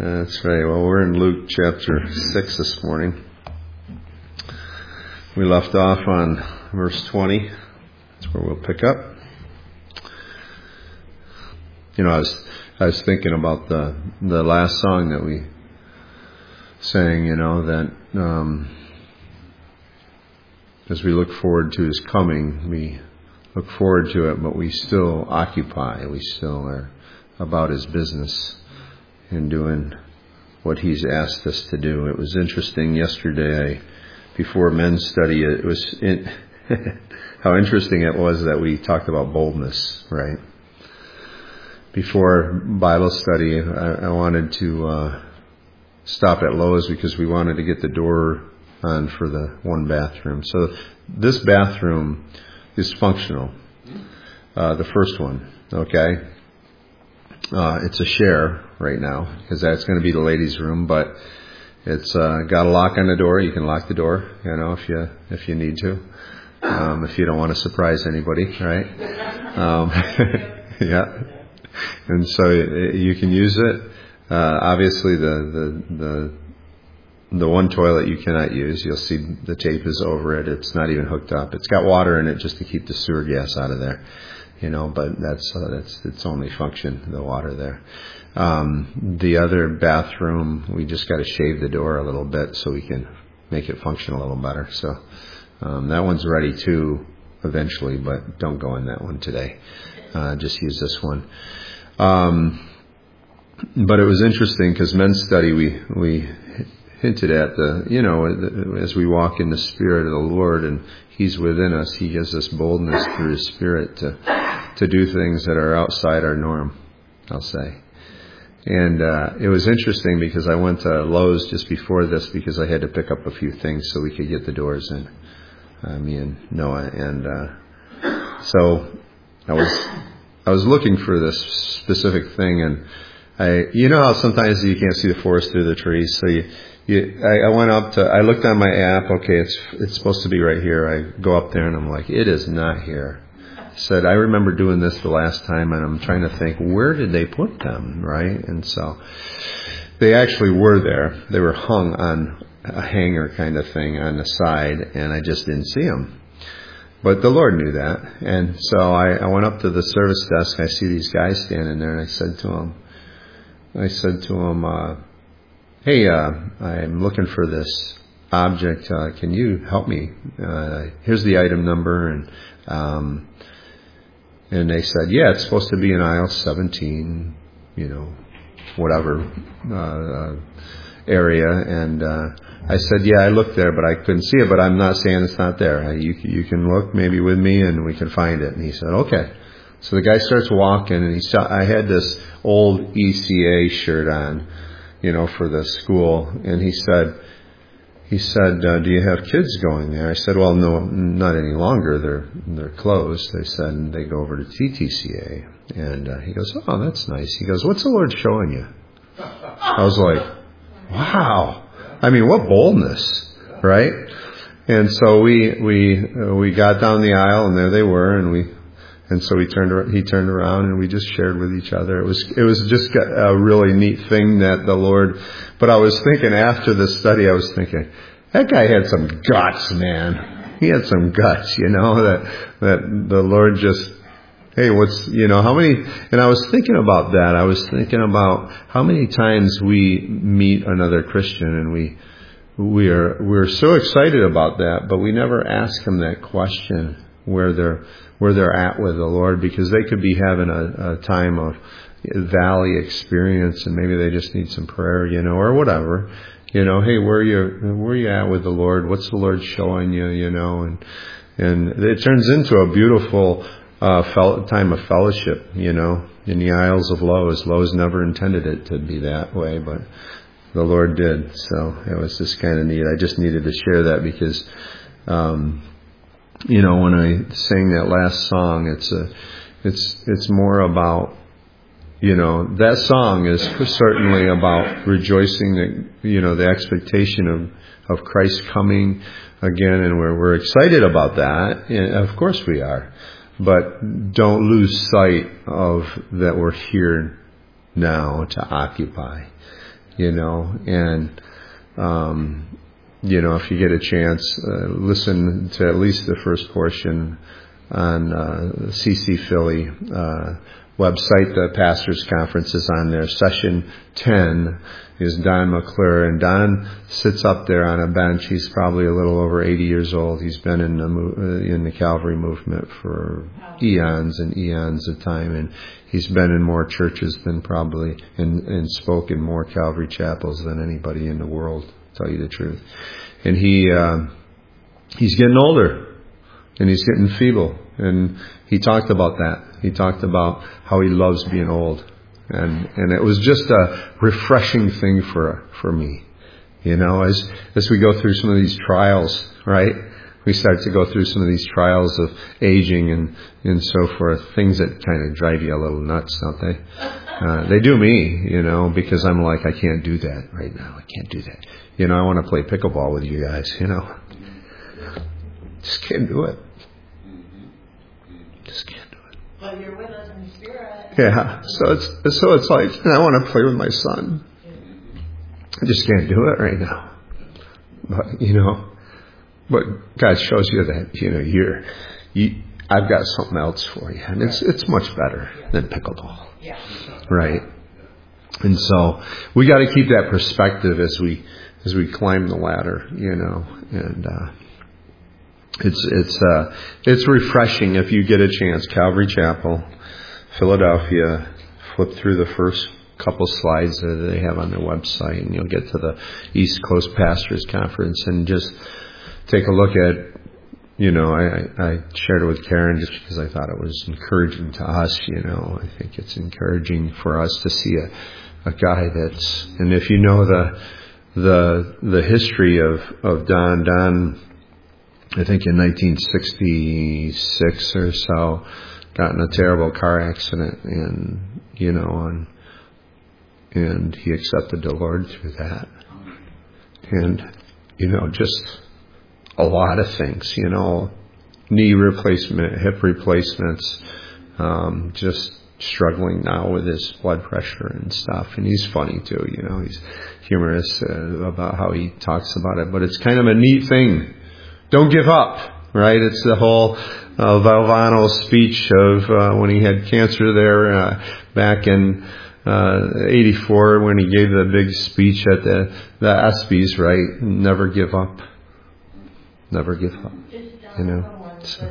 That's right. Well, we're in Luke chapter 6 this morning. We left off on verse 20. That's where we'll pick up. You know, I was thinking about the last song that we sang, you know, that as we look forward to His coming, we look forward to it, but we still occupy. We still are about His business and doing what He's asked us to do. It was interesting yesterday, before men's study, it was how interesting it was that we talked about boldness, right? Before Bible study, I wanted to stop at Lowe's because we wanted to get the door on for the one bathroom. So this bathroom is functional. The first one, okay? It's a share right now because that's going to be the ladies' room, but it's got a lock on the door. You can lock the door, you know, if you need to, if you don't want to surprise anybody, right? Yeah, and so you can use it. Obviously, the one toilet you cannot use. You'll see the tape is over it. It's not even hooked up. It's got water in it just to keep the sewer gas out of there. You know, but that's its only function, the water there. The other bathroom, we just got to shave the door a little bit so we can make it function a little better. So that one's ready too eventually, but don't go in that one today. Just use this one. But it was interesting because men's study, we hinted at as we walk in the Spirit of the Lord and He's within us, He gives us boldness through His Spirit to do things that are outside our norm, I'll say. And it was interesting because I went to Lowe's just before this because I had to pick up a few things so we could get the doors in, me and Noah. And so I was looking for this specific thing, and you know how sometimes you can't see the forest through the trees, so I went up I looked on my app, okay, it's supposed to be right here. I go up there and I'm like, it is not here. I said, I remember doing this the last time and I'm trying to think, where did they put them, right? And so they actually were there. They were hung on a hanger kind of thing on the side, and I just didn't see them. But the Lord knew that. And so I went up to the service desk. I see these guys standing there, and I said to them, hey, I'm looking for this object. Can you help me? Here's the item number. And they said, yeah, it's supposed to be in aisle 17, you know, whatever area. And I said, yeah, I looked there, but I couldn't see it. But I'm not saying it's not there. You can look maybe with me, and we can find it. And he said, okay. So the guy starts walking, and I had this old ECA shirt on, you know, for the school. And he said, do you have kids going there? I said, well, no, not any longer. They're closed. They said they go over to TTCA. And he goes, oh, that's nice. He goes, what's the Lord showing you? I was like, wow. I mean, what boldness, right? And so we got down the aisle, and there they were, and so he turned around, and we just shared with each other. It was just a really neat thing that the Lord. But I was thinking after the study, I was thinking, that guy had some guts, man. He had some guts, you know, that the Lord just, hey, how many? And I was thinking about that. I was thinking about how many times we meet another Christian, and we're so excited about that, but we never ask them that question where they're at with the Lord, because they could be having a time of valley experience, and maybe they just need some prayer, you know, or whatever, you know. Hey, where you at with the Lord? What's the Lord showing you, you know? And it turns into a beautiful time of fellowship, you know, in the aisles of Lowe's. Lowe's never intended it to be that way, but the Lord did. So it was just kind of neat. I just needed to share that because, you know, when I sang that last song, it's more about, you know, that song is certainly about rejoicing that, you know, the expectation of Christ coming again, and we're excited about that. And of course we are, but don't lose sight of that we're here now to occupy. and, if you get a chance, listen to at least the first portion on CC Philly website. The Pastors Conference is on there. Session 10 is Don McClure, and Don sits up there on a bench. He's probably a little over 80 years old. He's been in the Calvary movement for eons and eons of time, and he's been in more churches than probably, and spoke in more Calvary chapels than anybody in the world, to tell you the truth. And he's getting older, and he's getting feeble, and he talked about that. He talked about how he loves being old. And it was just a refreshing thing for me. As we go through some of these trials, right? We start to go through some of these trials of aging and so forth, things that kind of drive you a little nuts, don't they? They do me, because I'm like, I can't do that right now. I can't do that. I want to play pickleball with you guys, Just can't do it. Just can't do it. But you're with us in spirit. Yeah, so it's like, I want to play with my son. I just can't do it right now. But but God shows you that I've got something else for you, and it's much better than pickleball, right? And so we got to keep that perspective as we climb the ladder, and it's refreshing if you get a chance. Calvary Chapel, Philadelphia. Flip through the first couple slides that they have on their website, and you'll get to the East Coast Pastors Conference, and just take a look at. I shared it with Karen just because I thought it was encouraging to us. I think it's encouraging for us to see a guy that's, and if you know the history of Don, I think in 1966 or so, got in a terrible car accident, and and he accepted the Lord through that, and just a lot of things, knee replacement, hip replacements, just struggling now with his blood pressure and stuff. And he's funny too, he's humorous about how he talks about it, but it's kind of a neat thing. Don't give up, right? It's the whole Valvano speech of when he had cancer there back in 84, when he gave the big speech at the ESPYs, right? Never give up. Never give up. So.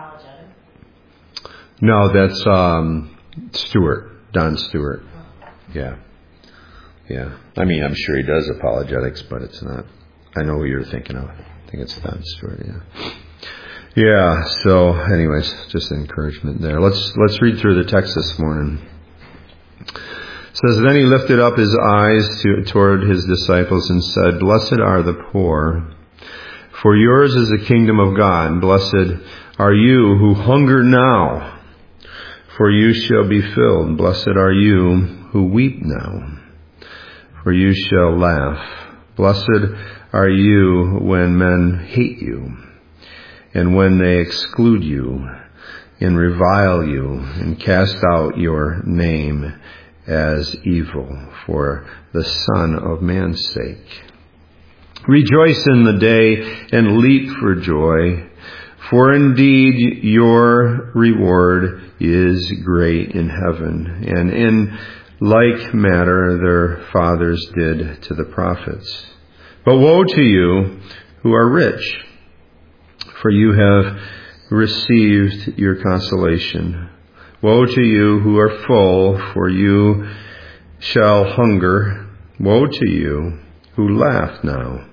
No, that's Stewart, Don Stewart. Yeah. I mean, I'm sure he does apologetics, but it's not. I know who you're thinking of. I think it's Don Stewart. Yeah. So, anyways, just encouragement there. Let's read through the text this morning. It says, then he lifted up his eyes toward his disciples and said, "Blessed are the poor, for yours is the kingdom of God. Blessed are you who hunger now, for you shall be filled. Blessed are you who weep now, for you shall laugh. Blessed are you when men hate you, and when they exclude you, and revile you, and cast out your name as evil for the Son of Man's sake. Rejoice in the day and leap for joy, for indeed your reward is great in heaven, and in like manner their fathers did to the prophets. But woe to you who are rich, for you have received your consolation. Woe to you who are full, for you shall hunger. Woe to you who laugh now,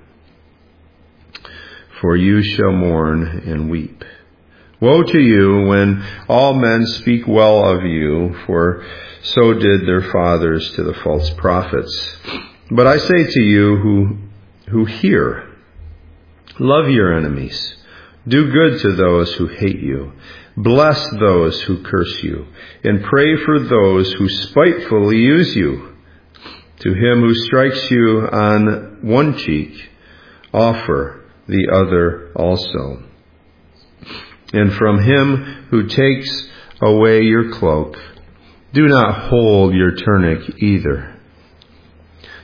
for you shall mourn and weep. Woe to you when all men speak well of you, for so did their fathers to the false prophets. But I say to you who hear, love your enemies. Do good to those who hate you. Bless those who curse you, and pray for those who spitefully use you. To him who strikes you on one cheek, offer the other also. And from him who takes away your cloak, do not hold your tunic either.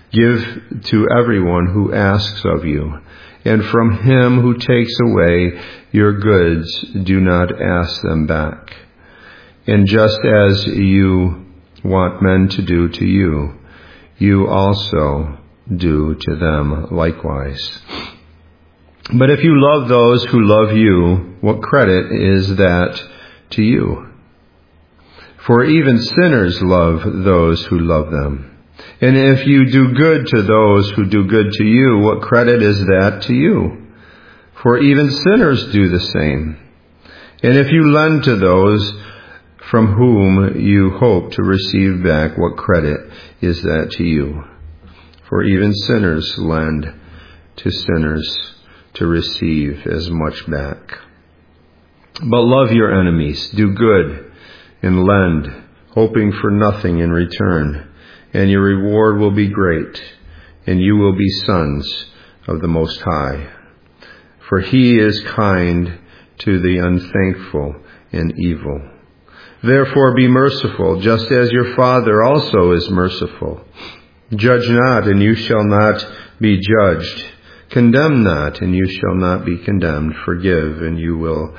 Give to everyone who asks of you, and from him who takes away your goods, do not ask them back. And just as you want men to do to you, you also do to them likewise. But if you love those who love you, what credit is that to you? For even sinners love those who love them. And if you do good to those who do good to you, what credit is that to you? For even sinners do the same. And if you lend to those from whom you hope to receive back, what credit is that to you? For even sinners lend to sinners to receive as much back. But love your enemies, do good, and lend, hoping for nothing in return. And your reward will be great, and you will be sons of the Most High. For he is kind to the unthankful and evil. Therefore be merciful, just as your Father also is merciful. Judge not, and you shall not be judged. Condemn not, and you shall not be condemned. Forgive, and you will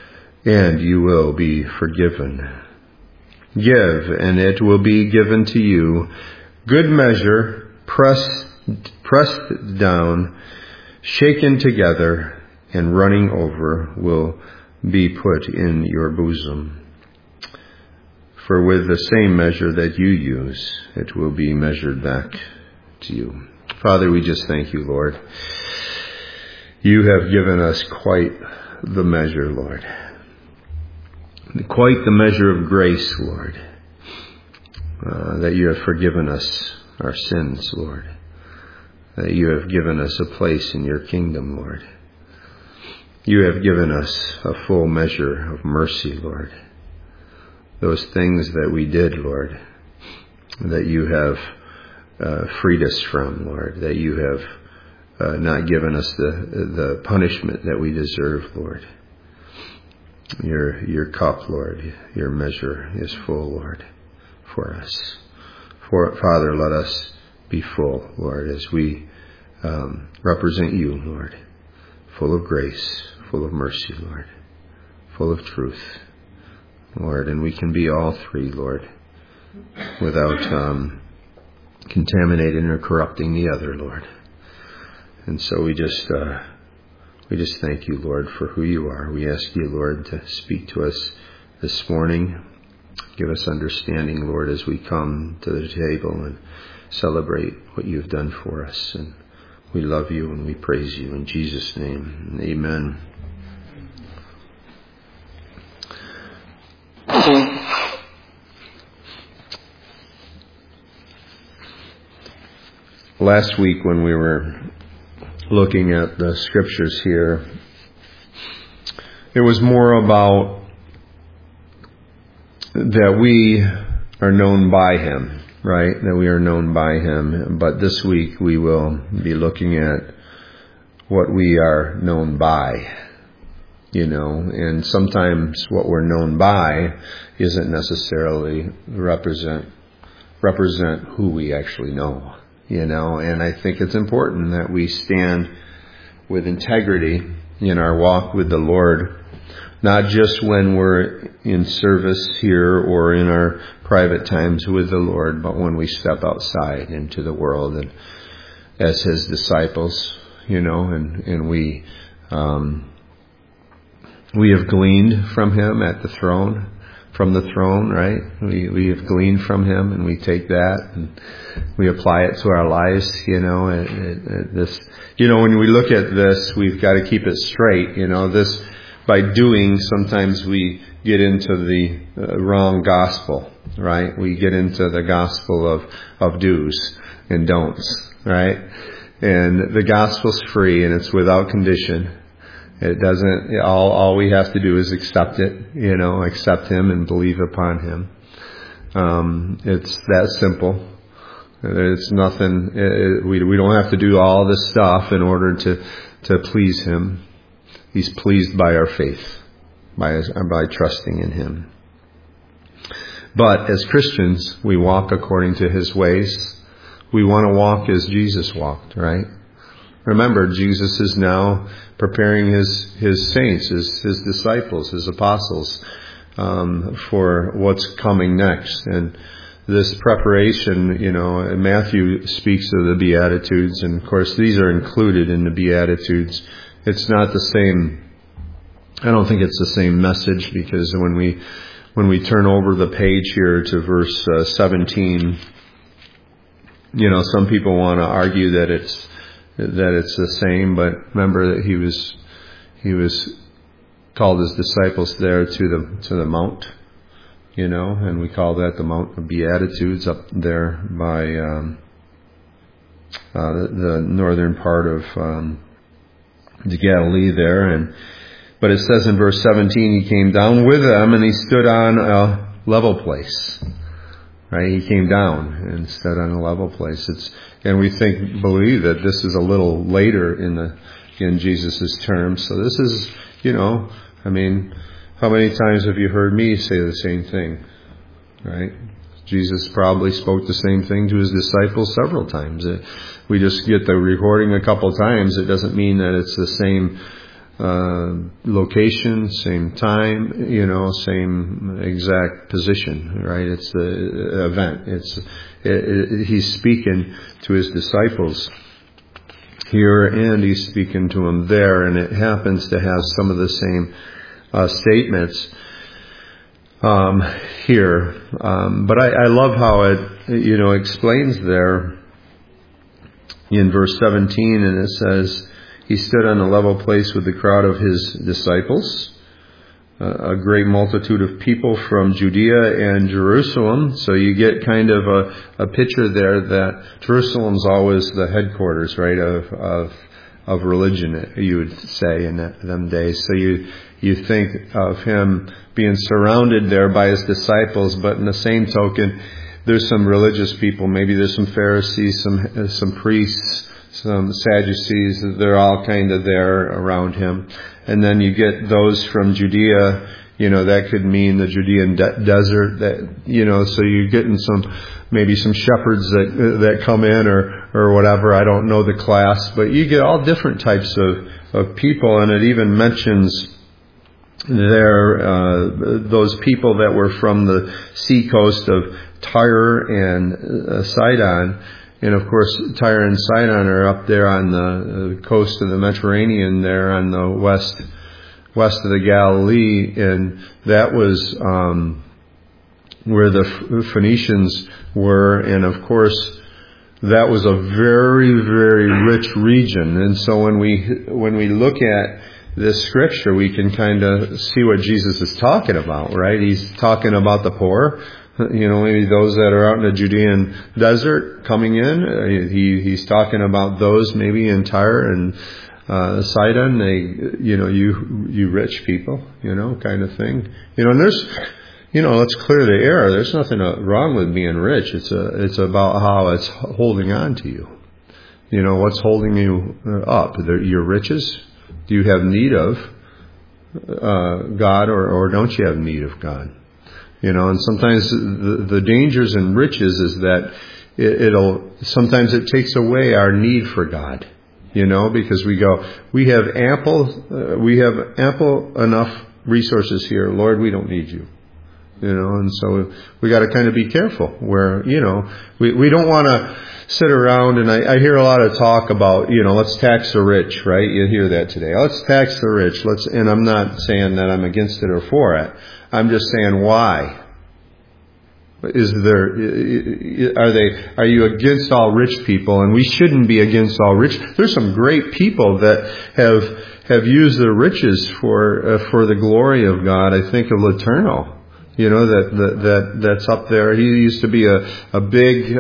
be forgiven. Give, and it will be given to you. Good measure, pressed down, shaken together, and running over will be put in your bosom. For with the same measure that you use, it will be measured back to you. Father, we just thank you, Lord. You have given us quite the measure, Lord. Quite the measure of grace, Lord, that you have forgiven us our sins, Lord, that you have given us a place in your kingdom, Lord. You have given us a full measure of mercy, Lord. Those things that we did, Lord, that you have freed us from, Lord, that you have not given us the punishment that we deserve, Lord. Your cup, Lord, your measure is full, Lord, for us. Father, let us be full, Lord, as we represent you, Lord, full of grace, full of mercy, Lord, full of truth, Lord, and we can be all three, Lord, without contaminating or corrupting the other, Lord. And so we just thank you, Lord, for who you are. We ask you, Lord, to speak to us this morning. Give us understanding, Lord, as we come to the table and celebrate what you've done for us. And we love you and we praise you in Jesus' name. Amen. Last week when we were looking at the scriptures here, it was more about that we are known by him, right? That we are known by him. But this week we will be looking at what we are known by, and sometimes what we're known by isn't necessarily represent who we actually know. And I think it's important that we stand with integrity in our walk with the Lord, not just when we're in service here or in our private times with the Lord, but when we step outside into the world and as his disciples, and we have gleaned from him from the throne, right? We have gleaned from him, and we take that and we apply it to our lives. When we look at this, we've got to keep it straight. This by doing, sometimes we get into the wrong gospel, right? We get into the gospel of do's and don'ts, right? And the gospel's free and it's without condition. It doesn't, all we have to do is accept it, accept him and believe upon him. It's that simple. It's nothing, we don't have to do all this stuff in order to please him. He's pleased by our faith, by trusting in him. But as Christians, we walk according to his ways. we want to walk as Jesus walked, right? Remember, Jesus is now preparing his saints, his disciples, his apostles, for what's coming next. And this preparation, Matthew speaks of the Beatitudes, and of course these are included in the Beatitudes. It's not the same, I don't think it's the same message, because when we turn over the page here to verse 17, some people want to argue that it's the same, but remember that he was called his disciples there to the mount, and we call that the Mount of Beatitudes up there by the northern part of the Galilee there. But it says in verse 17, he came down with them and he stood on a level place. Right? He came down and stood on a level place. And we believe that this is a little later in Jesus' terms. So this is, how many times have you heard me say the same thing? Right? Jesus probably spoke the same thing to his disciples several times. We just get the recording a couple times. It doesn't mean that it's the same location, same time, same exact position, right? It's the event. He's speaking to his disciples here, and he's speaking to them there, and it happens to have some of the same statements here. But I love how it, explains there in verse 17, and it says, he stood on a level place with the crowd of his disciples, a great multitude of people from Judea and Jerusalem. So you get kind of a picture there that Jerusalem's always the headquarters, right, of religion, you would say, in them days. So you think of him being surrounded there by his disciples, but in the same token, there's some religious people. Maybe there's some Pharisees, some priests, some Sadducees. They're all kind of there around him. And then you get those from Judea. That could mean the Judean desert. So you're getting maybe some shepherds that come in or whatever. I don't know the class, but you get all different types of people, and it even mentions there those people that were from the seacoast of Tyre and Sidon. And of course, Tyre and Sidon are up there on the coast of the Mediterranean, there on the west of the Galilee, and that was where the Phoenicians were, and of course, that was a very, very rich region. And so when we look at this scripture, we can kind of see what Jesus is talking about, right? He's talking about the poor. Maybe those that are out in the Judean desert coming in. He's talking about those maybe in Tyre and Sidon. You rich people, kind of thing. And there's, let's clear the air. There's nothing wrong with being rich. It's about how it's holding on to you. What's holding you up? Your riches? Do you have need of God, or don't you have need of God? And sometimes the dangers in riches is that sometimes it takes away our need for God, because we have ample enough resources here. Lord, we don't need you, and so we got to kind of be careful where, we don't want to sit around, and I hear a lot of talk about, let's tax the rich, right? You hear that today. Let's tax the rich. And I'm not saying that I'm against it or for it. I'm just saying, why? Are you against all rich people? And we shouldn't be against all rich. There's some great people that have used their riches for the glory of God. I think of Letourneau, that's up there. He used to be a big,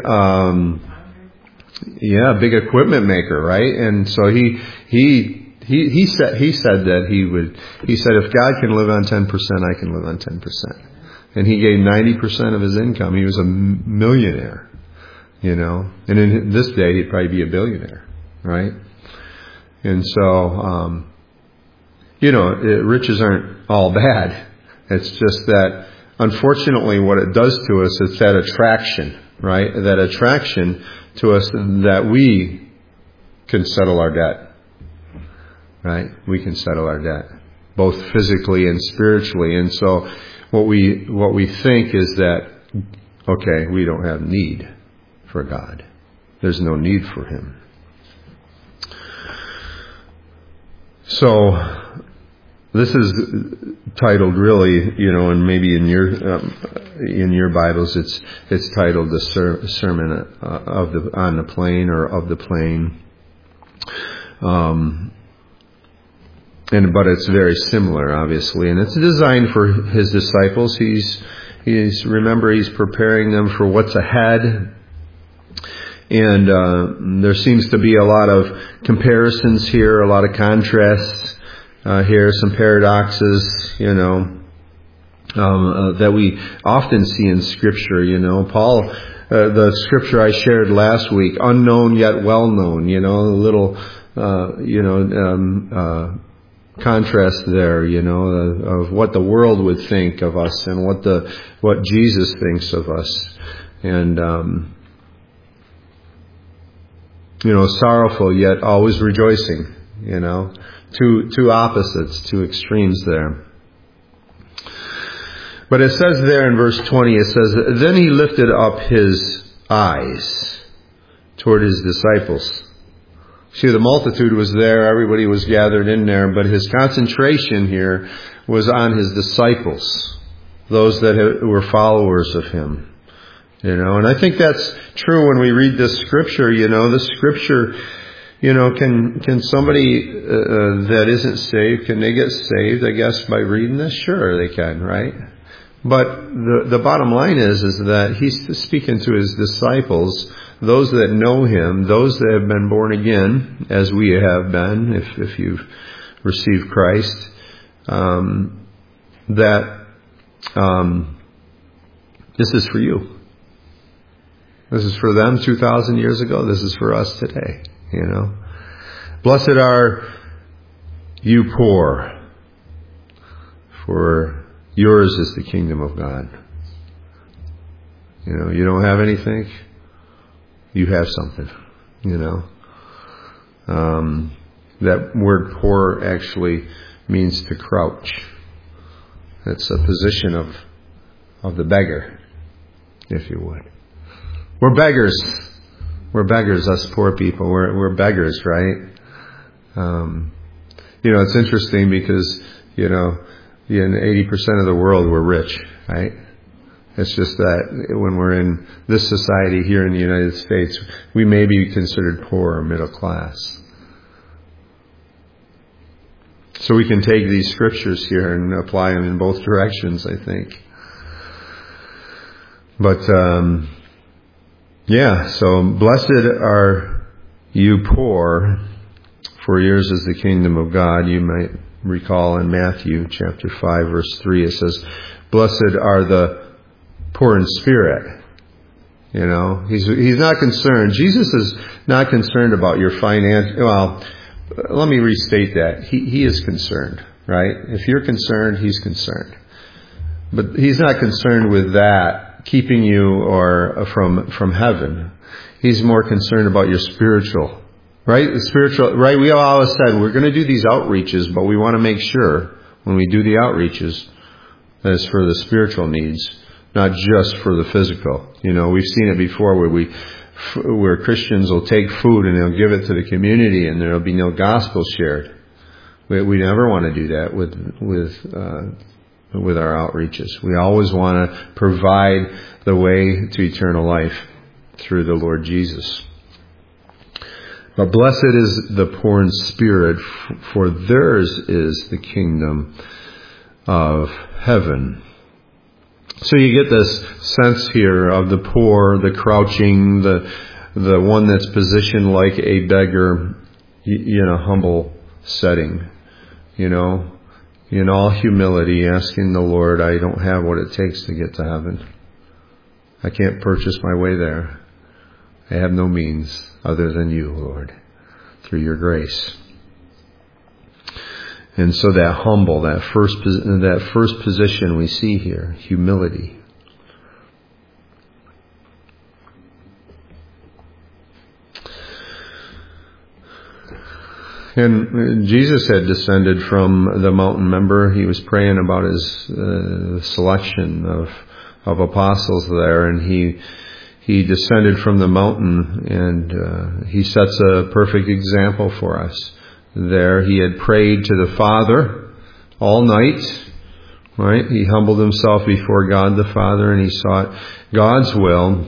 big equipment maker, right? And so he said that he said, if God can live on 10%, I can live on 10%. And he gave 90% of his income. He was a millionaire, And in this day, he'd probably be a billionaire, right? And so, riches aren't all bad. It's just that, unfortunately, what it does to us, it's that attraction, right? That attraction to us that we can settle our debt, right? We can settle our debt, both physically and spiritually. And so what we think is that, okay, we don't have need for God. There's no need for Him. So this is titled really, and maybe in your Bibles it's titled the Sermon on the Plain or of the Plain. But it's very similar, obviously, and it's designed for His disciples. He's preparing them for what's ahead. And there seems to be a lot of comparisons here, a lot of contrasts here, some paradoxes, that we often see in Scripture. Paul, the Scripture I shared last week, unknown yet well known. A little, contrast there, of what the world would think of us and what Jesus thinks of us, and sorrowful yet always rejoicing. Two opposites, two extremes there. But it says there in verse 20, it says, "Then He lifted up His eyes toward His disciples." See, the multitude was there, everybody was gathered in there, but His concentration here was on His disciples, those that were followers of Him. And I think that's true when we read this Scripture. The Scripture, can somebody that isn't saved, can they get saved, I guess, by reading this? Sure, they can, right? But the bottom line is that He's speaking to His disciples, those that know Him, those that have been born again, as we have been, if you've received Christ, this is for you. This is for them 2,000 years ago. This is for us today, Blessed are you poor, for yours is the kingdom of God. You don't have anything, you have something, That word poor actually means to crouch. It's a position of the beggar, if you would. We're beggars. We're beggars, us poor people. We're beggars, right? It's interesting because, in 80% of the world we're rich, right? It's just that when we're in this society here in the United States, we may be considered poor or middle class. So we can take these scriptures here and apply them in both directions, I think. But, so blessed are you poor, for yours is the kingdom of God. You might recall in Matthew chapter 5 verse 3, it says, blessed are the poor in spirit. He's not concerned. Jesus is not concerned about your finance. Well, let me restate that. He is concerned, right? If you're concerned, He's concerned. But He's not concerned with that keeping you from heaven. He's more concerned about your spiritual, right? The spiritual, right? We always said we're going to do these outreaches, but we want to make sure when we do the outreaches that it's for the spiritual needs, not just for the physical. We've seen it before where Christians will take food and they'll give it to the community and there'll be no gospel shared. We never want to do that with our outreaches. We always want to provide the way to eternal life through the Lord Jesus. But blessed is the poor in spirit, for theirs is the kingdom of heaven. So you get this sense here of the poor, the crouching, the one that's positioned like a beggar in a humble setting, in all humility, asking the Lord, I don't have what it takes to get to heaven. I can't purchase my way there. I have no means other than you, Lord, through your grace. And so that humble, that first position we see here, humility. And Jesus had descended from the mountain. Remember, he was praying about his selection of apostles there, and he descended from the mountain, and he sets a perfect example for us. There, he had prayed to the Father all night, right? He humbled himself before God the Father, and he sought God's will.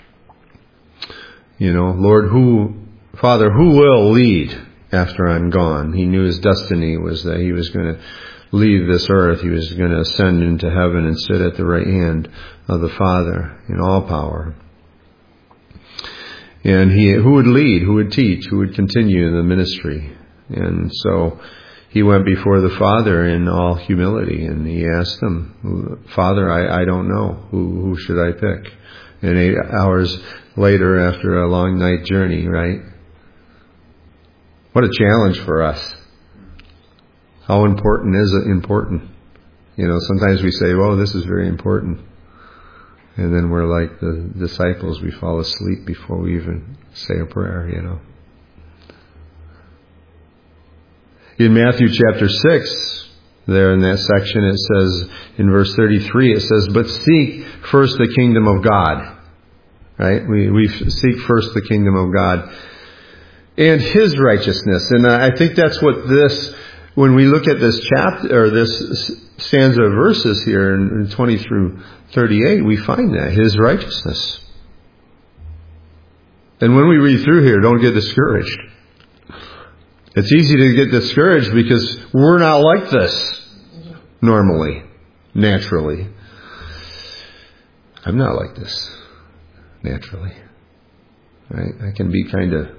Lord, Father, who will lead after I'm gone? He knew his destiny was that he was going to leave this earth. He was going to ascend into heaven and sit at the right hand of the Father in all power. And who would lead, who would teach, who would continue in the ministry? And so he went before the Father in all humility, and he asked him, Father, I don't know. Who should I pick? And 8 hours later, after a long night journey, right? What a challenge for us. How important is it important? Sometimes we say, oh, this is very important. And then we're like the disciples. We fall asleep before we even say a prayer, In Matthew chapter 6, there in that section, it says, in verse 33, it says, but seek first the kingdom of God. Right? We seek first the kingdom of God and His righteousness. And I think that's what when we look at this chapter, or this stanza of verses here in 20 through 38, we find that, His righteousness. And when we read through here, don't get discouraged. It's easy to get discouraged because we're not like this normally, naturally. I'm not like this naturally. Right? I can be kind of,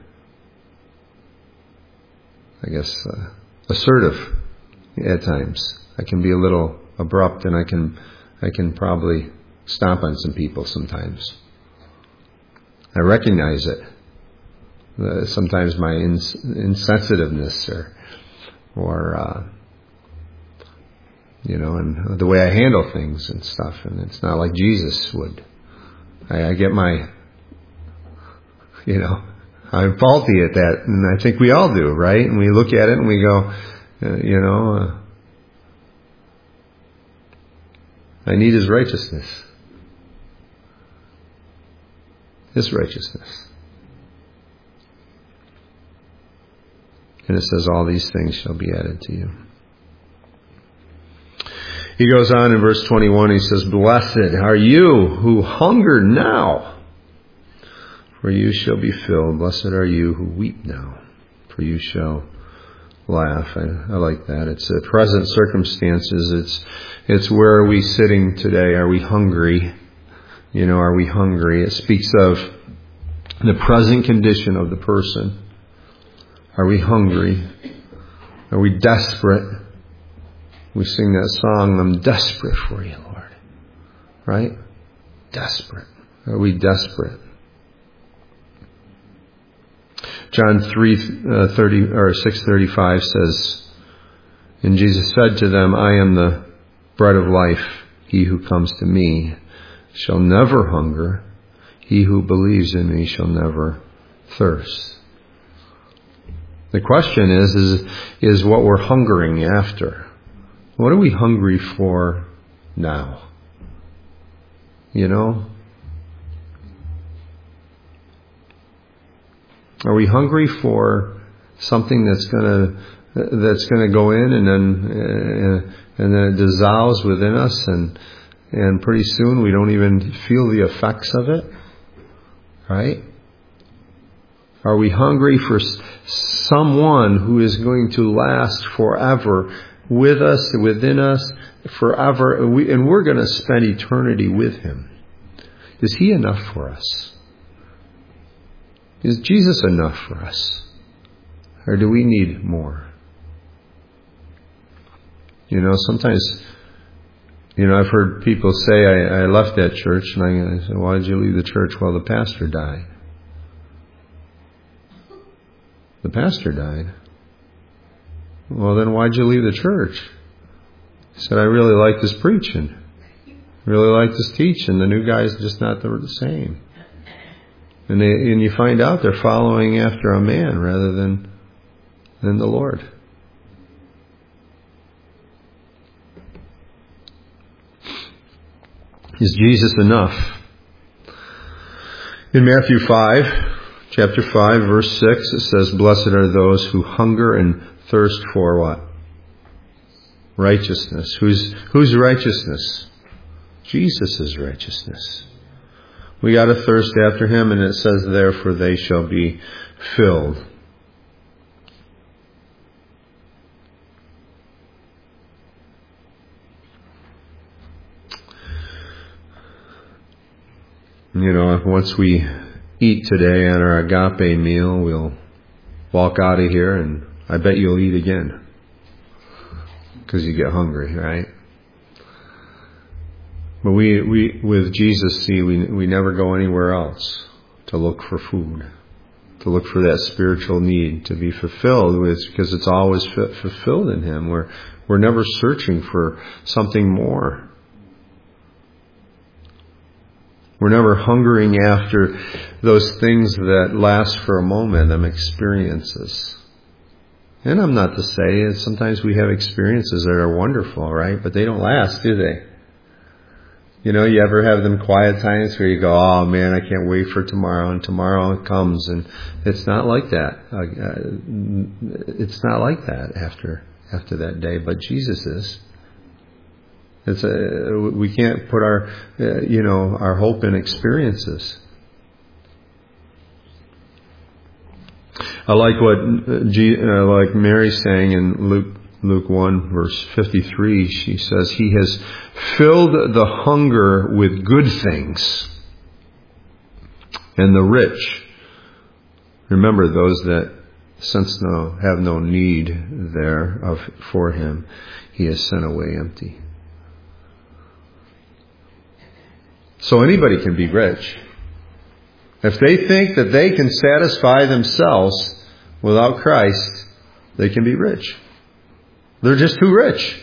assertive at times. I can be a little abrupt, and I can probably stomp on some people sometimes. I recognize it. Sometimes my insensitiveness or and the way I handle things and stuff, and it's not like Jesus would. I get my, I'm faulty at that, and I think we all do, right? And we look at it and we go, I need His righteousness. His righteousness. And it says, all these things shall be added to you. He goes on in verse 21, he says, blessed are you who hunger now, for you shall be filled. Blessed are you who weep now, for you shall laugh. I like that. It's a present circumstances. It's where are we sitting today? Are we hungry? Are we hungry? It speaks of the present condition of the person. Are we hungry? Are we desperate? We sing that song, I'm desperate for you, Lord. Right? Desperate. Are we desperate? John 6:35 says, and Jesus said to them, I am the bread of life. He who comes to me shall never hunger. He who believes in me shall never thirst. The question is what we're hungering after. What are we hungry for now? Are we hungry for something that's going to go in and then it dissolves within us and pretty soon we don't even feel the effects of it? Right? Are we hungry for someone who is going to last forever with us, within us, forever, and we're going to spend eternity with Him? Is He enough for us? Is Jesus enough for us? Or do we need more? Sometimes, I've heard people say, I left that church, and I said, why did you leave the church? Well, the pastor died. The pastor died. Well, then why'd you leave the church? He said, I really liked his preaching. Really liked his teaching. The new guy's just not the same. And you find out they're following after a man rather than in the Lord. Is Jesus enough? In Matthew 5, chapter 5, verse 6, it says, "Blessed are those who hunger and thirst for" what? Righteousness. Whose righteousness? Jesus' righteousness. We got to thirst after Him, and it says, "Therefore they shall be filled." You know, once we eat today at our agape meal, we'll walk out of here, and I bet you'll eat again. Because you get hungry, right? But we with Jesus, see, we never go anywhere else to look for food, to look for that spiritual need to be fulfilled with, because it's always fulfilled in Him. We're never searching for something more. We're never hungering after those things that last for a moment, them experiences. And I'm not to say that sometimes we have experiences that are wonderful, right? But they don't last, do they? You know, you ever have them quiet times where you go, "Oh man, I can't wait for tomorrow," and tomorrow comes, and it's not like that. It's not like that after that day, but Jesus is. We can't put our our hope in experiences. I like what like Mary saying in Luke 1 verse 53. She says, "He has filled the hunger with good things, and the rich." Remember, those that have no need for Him, He has sent away empty. So anybody can be rich. If they think that they can satisfy themselves without Christ, they can be rich. They're just too rich.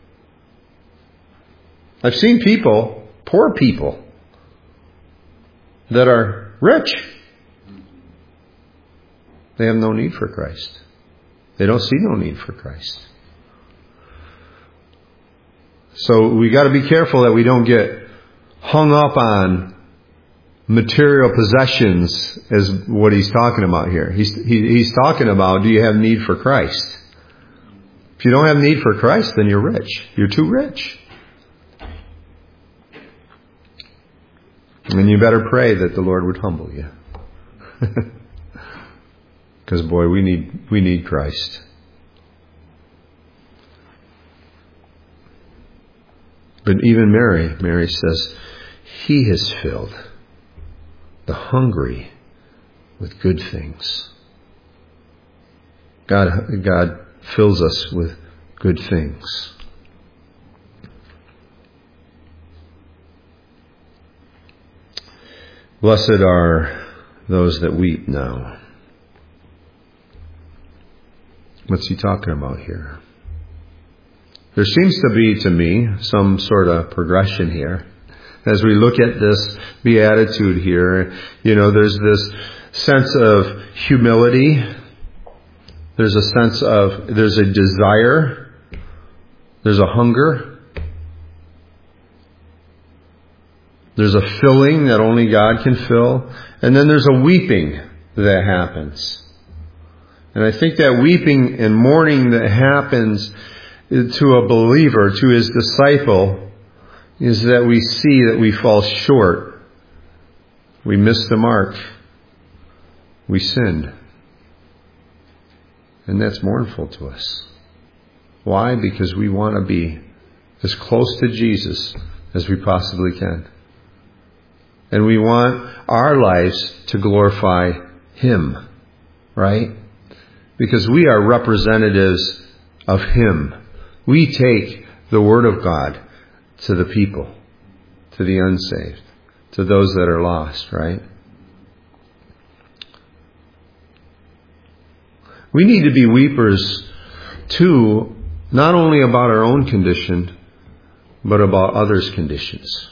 I've seen people, poor people, that are rich. They have no need for Christ. They don't see no need for Christ. So we got to be careful that we don't get hung up on material possessions as what he's talking about here. He's talking about, do you have need for Christ? If you don't have need for Christ, then you're rich. You're too rich. And you better pray that the Lord would humble you. Because boy, we need Christ. But even Mary says, He has filled the hungry with good things. God fills us with good things. Blessed are those that weep now. What's he talking about here? There seems to be, to me, some sort of progression here. As we look at this beatitude here, there's this sense of humility. There's a sense of, there's a desire. There's a hunger. There's a filling that only God can fill. And then there's a weeping that happens. And I think that weeping and mourning that happens to a believer, to his disciple, is that we see that we fall short. We missed the mark. We sinned. And that's mournful to us. Why? Because we want to be as close to Jesus as we possibly can. And we want our lives to glorify Him. Right? Because we are representatives of Him. We take the Word of God to the people, to the unsaved, to those that are lost, right? We need to be weepers too, not only about our own condition, but about others' conditions.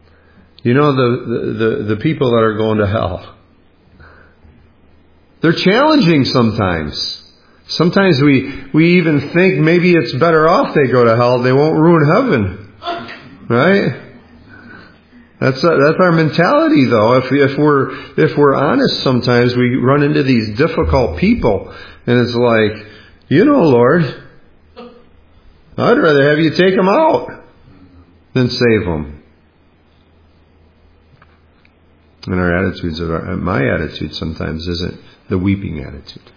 The people that are going to hell, they're challenging sometimes. Sometimes we even think maybe it's better off they go to hell. They won't ruin heaven. Right? That's our mentality, though. If we're honest, sometimes we run into these difficult people, and it's like, Lord, I'd rather have you take them out than save them. And my attitude sometimes isn't the weeping attitude.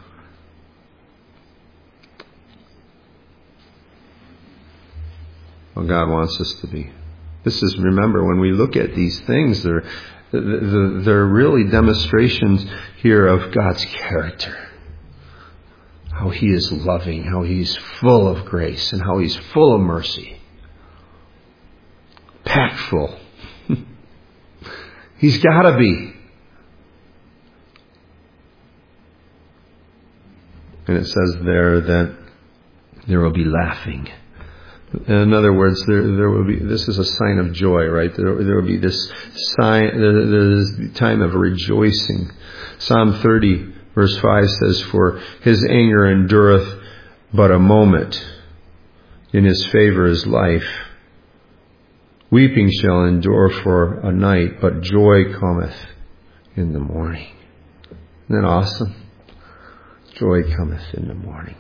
Well, God wants us to be. This is, remember, when we look at these things, they're really demonstrations here of God's character. How He is loving, how He's full of grace, and how He's full of mercy. Packed full. He's got to be. And it says there that there will be laughing. In other words, there will be. This is a sign of joy, right? There will be this sign. There's time of rejoicing. Psalm 30, verse 5 says, "For His anger endureth but a moment; in His favor is life. Weeping shall endure for a night, but joy cometh in the morning." Isn't that awesome? Joy cometh in the morning.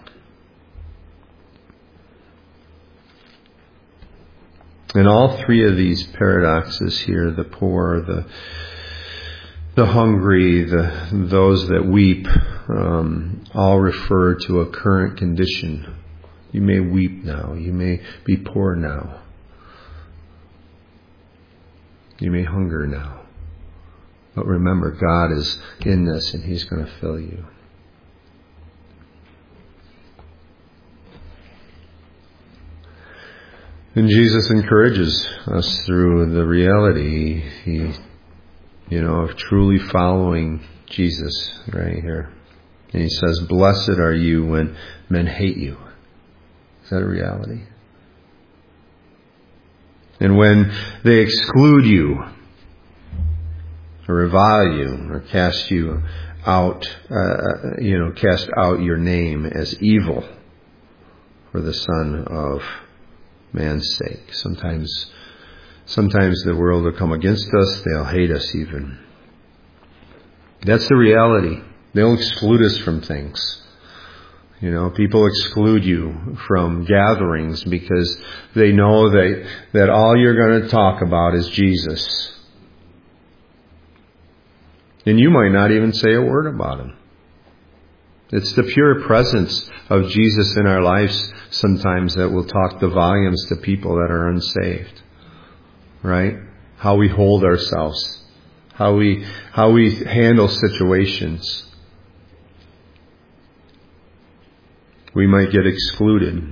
And all three of these paradoxes here, the poor, the hungry, those that weep, all refer to a current condition. You may weep now. You may be poor now. You may hunger now. But remember, God is in this, and He's going to fill you. And Jesus encourages us through the reality, of truly following Jesus right here. And He says, "Blessed are you when men hate you." Is that a reality? And when they exclude you, or revile you, or cast you out, cast out your name as evil for the Son of Man's sake. Sometimes the world will come against us. They'll hate us even. That's the reality. They'll exclude us from things. People exclude you from gatherings because they know that all you're going to talk about is Jesus. And you might not even say a word about Him. It's the pure presence of Jesus in our lives sometimes that will talk the volumes to people that are unsaved. Right? How we hold ourselves. How we handle situations. We might get excluded.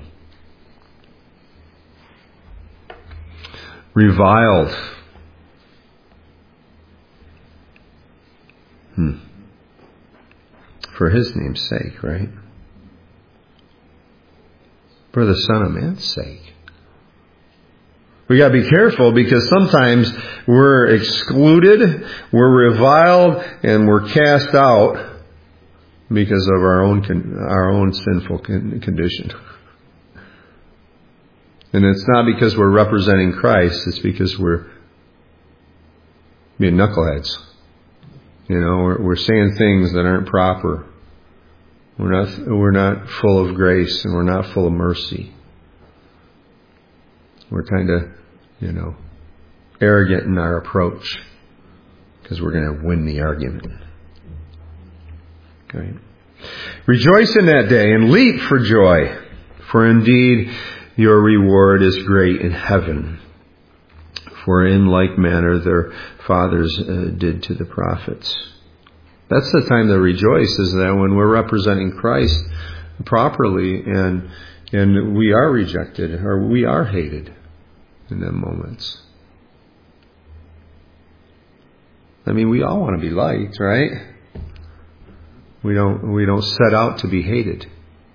Reviled. For His name's sake, right? For the Son of Man's sake. We got to be careful because sometimes we're excluded, we're reviled, and we're cast out because of our own sinful condition. And it's not because we're representing Christ, it's because we're being knuckleheads. We're saying things that aren't proper. We're not full of grace, and we're not full of mercy. We're kind of, arrogant in our approach because we're going to win the argument. Okay. Rejoice in that day and leap for joy, for indeed your reward is great in heaven. For in like manner their fathers did to the prophets. That's the time to rejoice, is that when we're representing Christ properly and we are rejected or we are hated in them moments. We all want to be liked, right? We don't set out to be hated.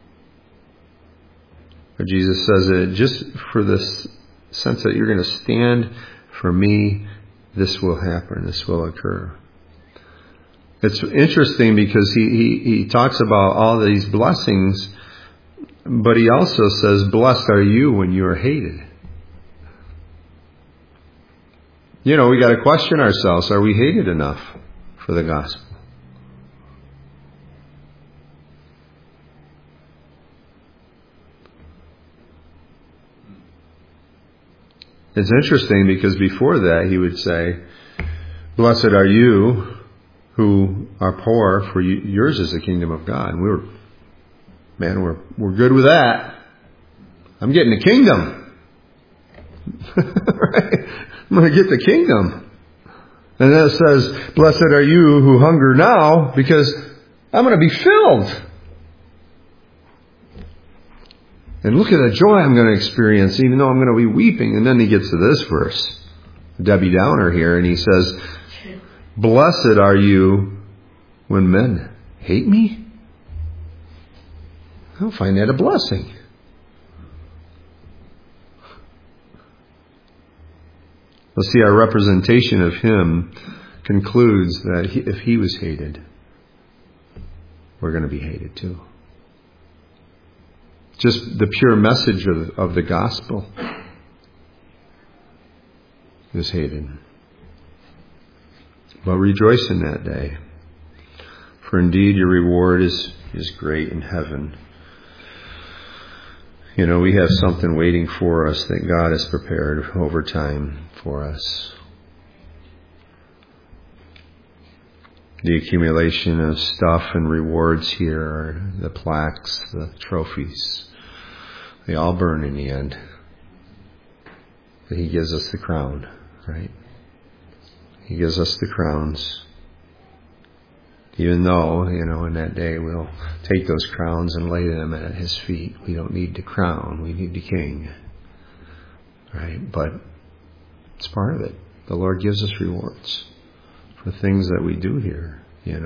But Jesus says that just for this sense that you're going to stand for me, this will happen. This will occur. It's interesting because he talks about all these blessings, but he also says, blessed are you when you are hated. We got to question ourselves. Are we hated enough for the gospel? It's interesting because before that he would say, blessed are you who are poor, for yours is the kingdom of God. And we're good with that. I'm getting the kingdom. Right? I'm going to get the kingdom. And then it says, blessed are you who hunger now, because I'm going to be filled. And look at the joy I'm going to experience, even though I'm going to be weeping. And then he gets to this verse, Debbie Downer here, and he says, blessed are you when men hate me. I'll find that a blessing. Let's see, our representation of him concludes that if he was hated, we're going to be hated too. Just the pure message of the gospel is hated. But rejoice in that day, for indeed your reward is great in heaven. We have something waiting for us that God has prepared over time for us. The accumulation of stuff and rewards here are the plaques, the trophies. They all burn in the end. But he gives us the crown, right? He gives us the crowns. Even though, in that day we'll take those crowns and lay them at his feet. We don't need the crown. We need the king. Right? But it's part of it. The Lord gives us rewards for things that we do here,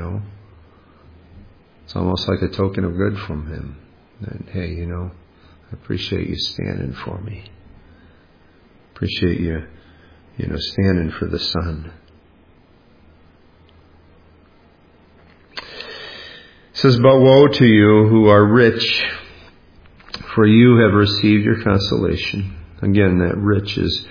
It's almost like a token of good from him. That, hey, I appreciate you standing for me. Appreciate you, standing for the Son. It says, but woe to you who are rich, for you have received your consolation. Again, that rich is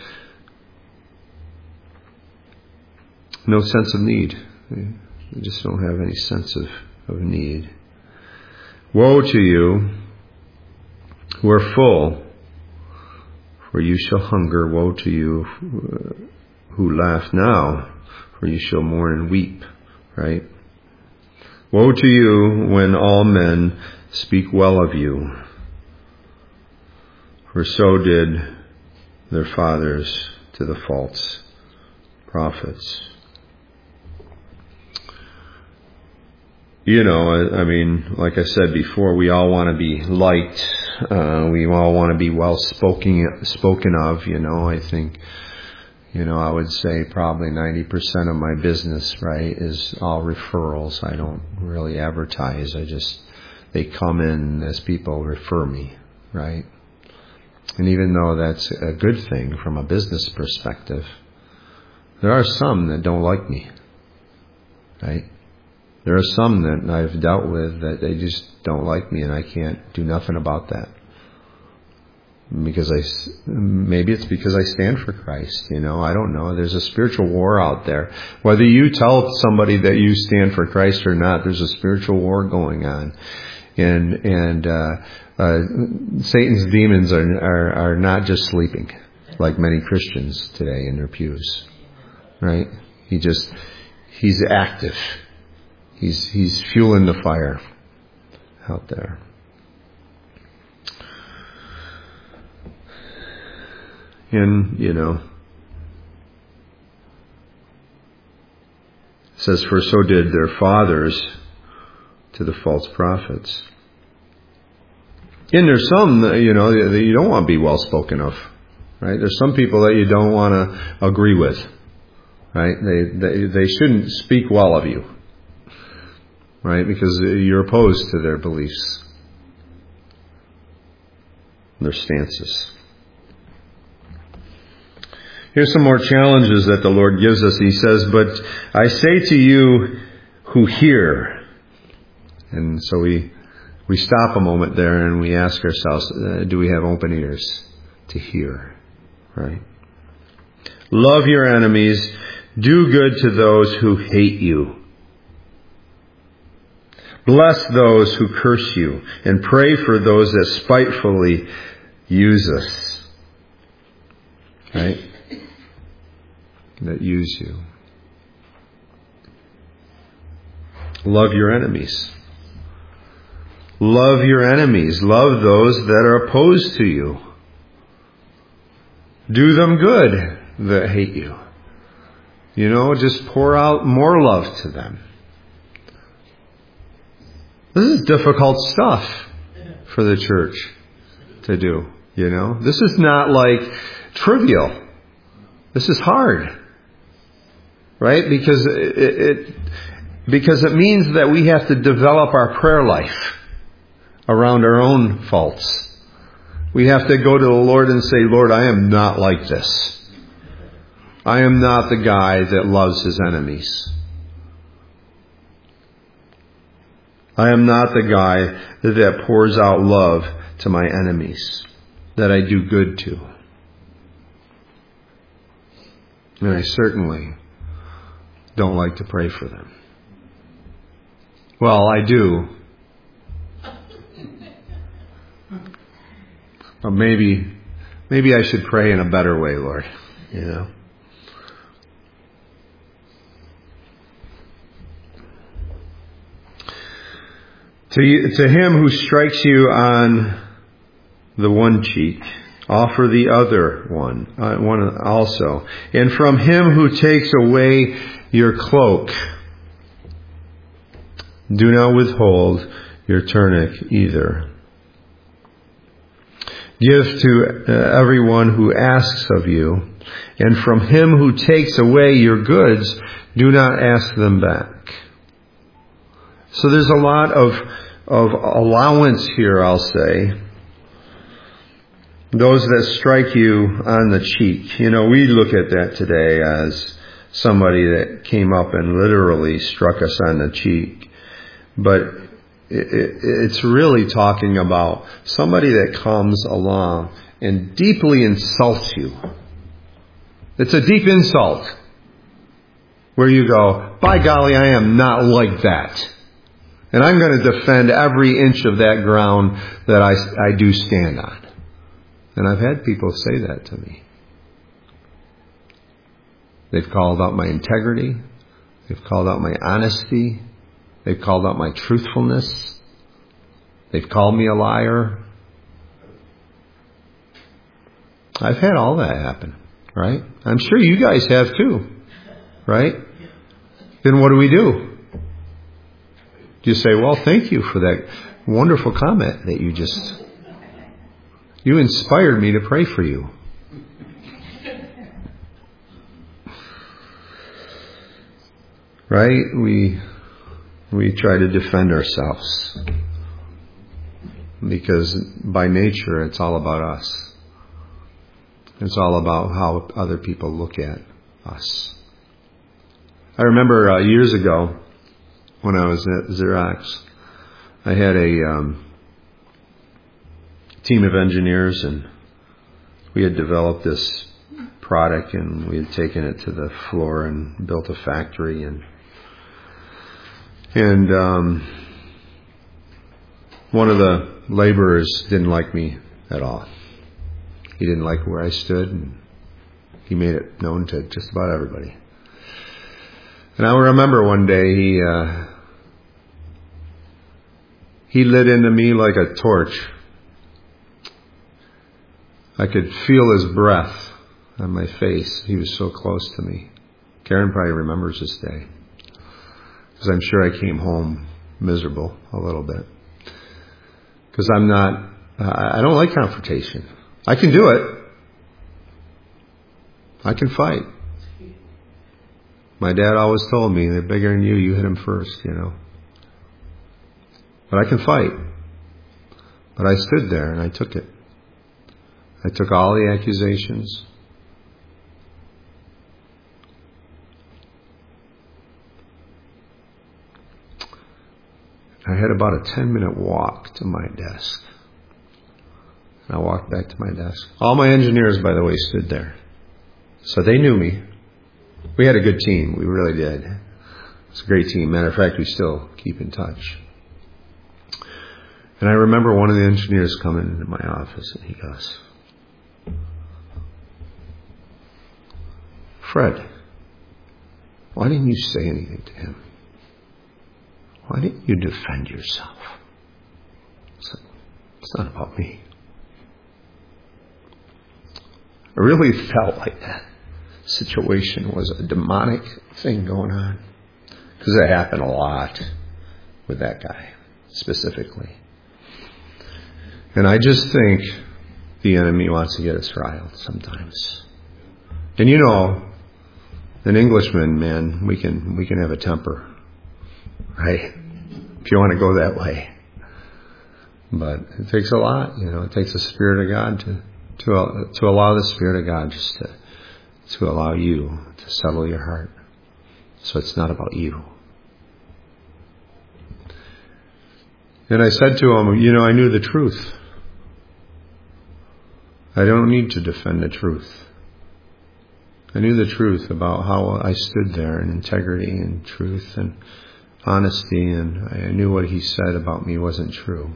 no sense of need. We just don't have any sense of need. Woe to you who are full, for you shall hunger. Woe to you who laugh now, for you shall mourn and weep. Right? Woe to you when all men speak well of you, for so did their fathers to the false prophets. Like I said before, we all want to be liked. We all want to be well spoken of. I think, I would say probably 90% of my business, right, is all referrals. I don't really advertise. They come in as people refer me, right? And even though that's a good thing from a business perspective, there are some that don't like me, right? There are some that I've dealt with that they just don't like me, and I can't do nothing about that. Maybe it's because I stand for Christ, I don't know. There's a spiritual war out there. Whether you tell somebody that you stand for Christ or not, there's a spiritual war going on. And Satan's demons are not just sleeping like many Christians today in their pews, right? He's active. He's fueling the fire out there. And, it says, for so did their fathers to the false prophets. And there's some, that you don't want to be well spoken of, right? There's some people that you don't want to agree with, right? They shouldn't speak well of you, right? Because you're opposed to their beliefs, their stances. Here's some more challenges that the Lord gives us. He says, but I say to you who hear. And so we stop a moment there and we ask ourselves, do we have open ears to hear? Right? Love your enemies. Do good to those who hate you. Bless those who curse you, and pray for those that spitefully use us. Right? That use you. Love your enemies. Love your enemies. Love those that are opposed to you. Do them good that hate you. Just pour out more love to them. This is difficult stuff for the church to do. This is not like trivial. This is hard. Right? Because it means that we have to develop our prayer life around our own faults. We have to go to the Lord and say, Lord, I am not like this. I am not the guy that loves his enemies. I am not the guy that pours out love to my enemies, that I do good to. And I certainly don't like to pray for them. Well, I do. But maybe I should pray in a better way, Lord. To him who strikes you on the one cheek, offer the other one also. And from him who takes away your cloak, do not withhold your tunic either. Give to everyone who asks of you, and from him who takes away your goods, do not ask them back. So there's a lot of allowance here, I'll say. Those that strike you on the cheek. We look at that today as somebody that came up and literally struck us on the cheek. But it's really talking about somebody that comes along and deeply insults you. It's a deep insult where you go, by golly, I am not like that. And I'm going to defend every inch of that ground that I do stand on. And I've had people say that to me. They've called out my integrity. They've called out my honesty. They've called out my truthfulness. They've called me a liar. I've had all that happen, right? I'm sure you guys have too, right? Then what do? You say, well, thank you for that wonderful comment that you inspired me to pray for you. Right? We try to defend ourselves because by nature it's all about us. It's all about how other people look at us. I remember years ago when I was at Xerox, I had a team of engineers, and we had developed this product, and we had taken it to the floor and built a factory, and one of the laborers didn't like me at all. He didn't like where I stood, and he made it known to just about everybody. And I remember one day he lit into me like a torch. I could feel his breath on my face. He was so close to me. Karen probably remembers this day, because I'm sure I came home miserable a little bit. Because I don't like confrontation. I can do it. I can fight. My dad always told me, they're bigger than you hit them first, But I can fight. But I stood there and I took it. I took all the accusations. I had about a 10-minute walk to my desk. And I walked back to my desk. All my engineers, by the way, stood there. So they knew me. We had a good team. We really did. It's a great team. Matter of fact, we still keep in touch. And I remember one of the engineers coming into my office and he goes, "Fred, why didn't you say anything to him? Why didn't you defend yourself?" I said, "It's not about me." I really felt like that situation was a demonic thing going on. Because it happened a lot with that guy, specifically. And I just think the enemy wants to get us riled sometimes. And you know, an Englishman, man, we can have a temper, right? If you want to go that way. But it takes a lot, it takes the Spirit of God to allow the Spirit of God just to allow you to settle your heart. So it's not about you. And I said to him, I knew the truth. I don't need to defend the truth. I knew the truth about how I stood there in integrity and truth and honesty, and I knew what he said about me wasn't true.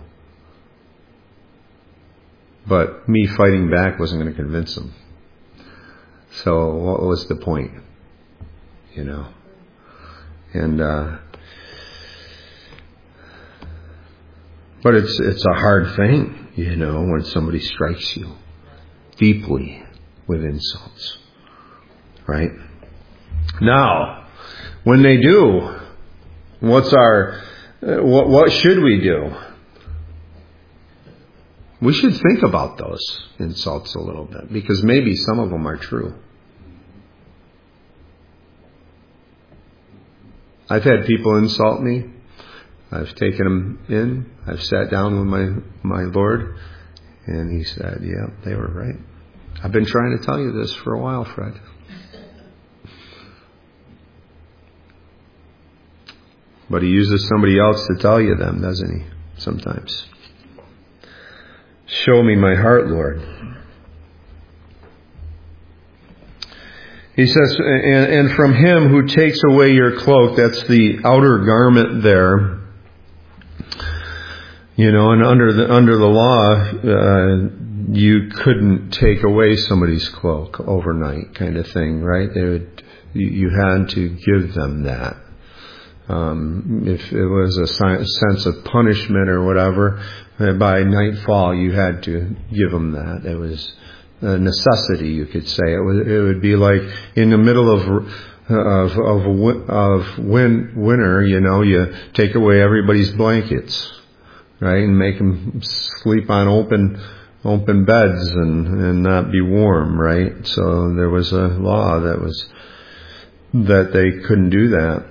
But me fighting back wasn't going to convince him. So what was the point? And but it's a hard thing, when somebody strikes you deeply with insults, right? Now, when they do, what should we do? We should think about those insults a little bit, because maybe some of them are true. I've had people insult me. I've taken them in. I've sat down with my Lord, and he said, "Yeah, they were right. I've been trying to tell you this for a while, Fred." But he uses somebody else to tell you them, doesn't he? Sometimes. Show me my heart, Lord. He says, and from him who takes away your cloak, that's the outer garment there. And under the law, you couldn't take away somebody's cloak overnight, kind of thing, right? You had to give them that. If it was a sense of punishment or whatever, by nightfall you had to give them that. It was a necessity, you could say. It would be like in the middle of winter, you take away everybody's blankets, right, and make them sleep on open beds and not be warm, right? So there was a law that they couldn't do that.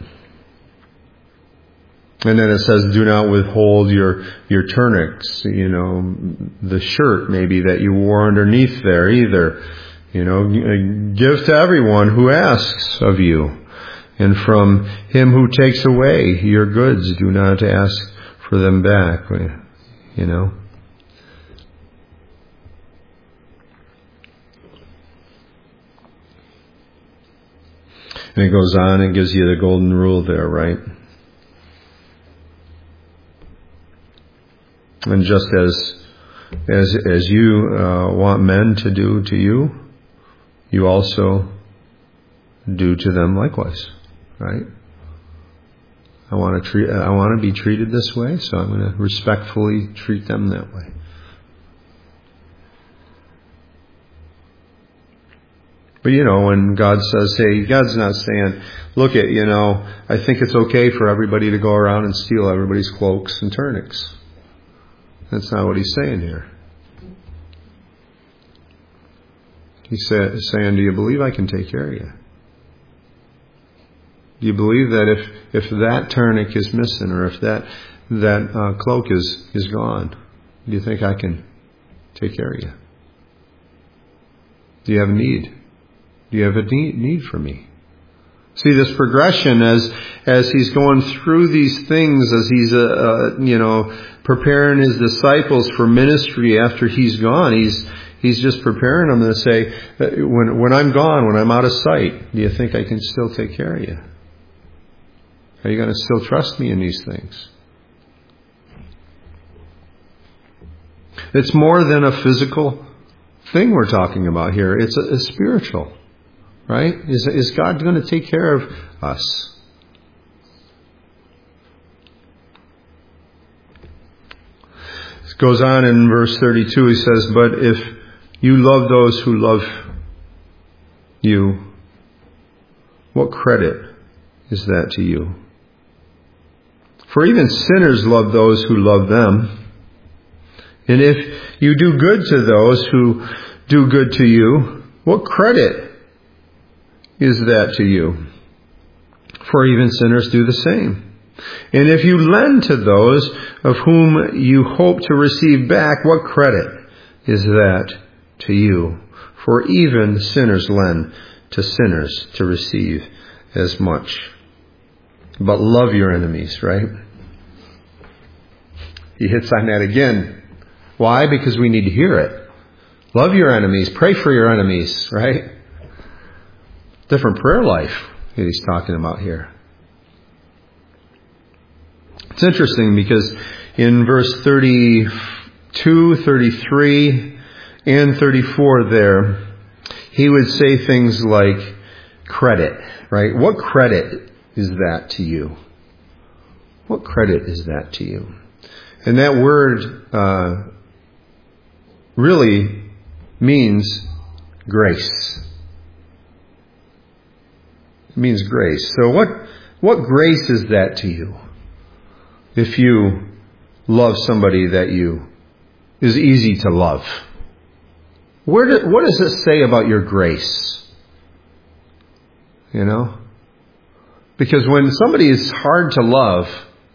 And then it says, do not withhold your tunics, the shirt maybe that you wore underneath there either. Give to everyone who asks of you. And from him who takes away your goods, do not ask for them back, And it goes on and gives you the golden rule there, right? And just as you want men to do to you, you also do to them likewise, right? I want to be treated this way, so I'm going to respectfully treat them that way. But when God says, hey, God's not saying, look at, I think it's okay for everybody to go around and steal everybody's cloaks and tunics. That's not what he's saying here. He's saying, do you believe I can take care of you? Do you believe that if that tunic is missing, or if that cloak is gone, do you think I can take care of you? Do you have a need? Do you have a need for me? See this progression as he's going through these things, as he's preparing his disciples for ministry after he's gone. He's just preparing them to say, when I'm gone, when I'm out of sight, do you think I can still take care of you? Are you going to still trust me in these things? It's more than a physical thing we're talking about here. It's a spiritual. Right? Is God going to take care of us? It goes on in verse 32, he says, but if you love those who love you, what credit is that to you? For even sinners love those who love them. And if you do good to those who do good to you, what credit is that to you? For even sinners do the same. And if you lend to those of whom you hope to receive back, what credit is that to you? For even sinners lend to sinners to receive as much. But love your enemies, right? He hits on that again. Why? Because we need to hear it. Love your enemies. Pray for your enemies, right? Different prayer life that he's talking about here. It's interesting because in verse 32, 33, and 34 there, he would say things like credit, right? What credit is that to you? What credit is that to you? And that word really means grace. It means grace. So what grace is that to you? If you love somebody that is easy to love. What does it say about your grace? You know? Because when somebody is hard to love,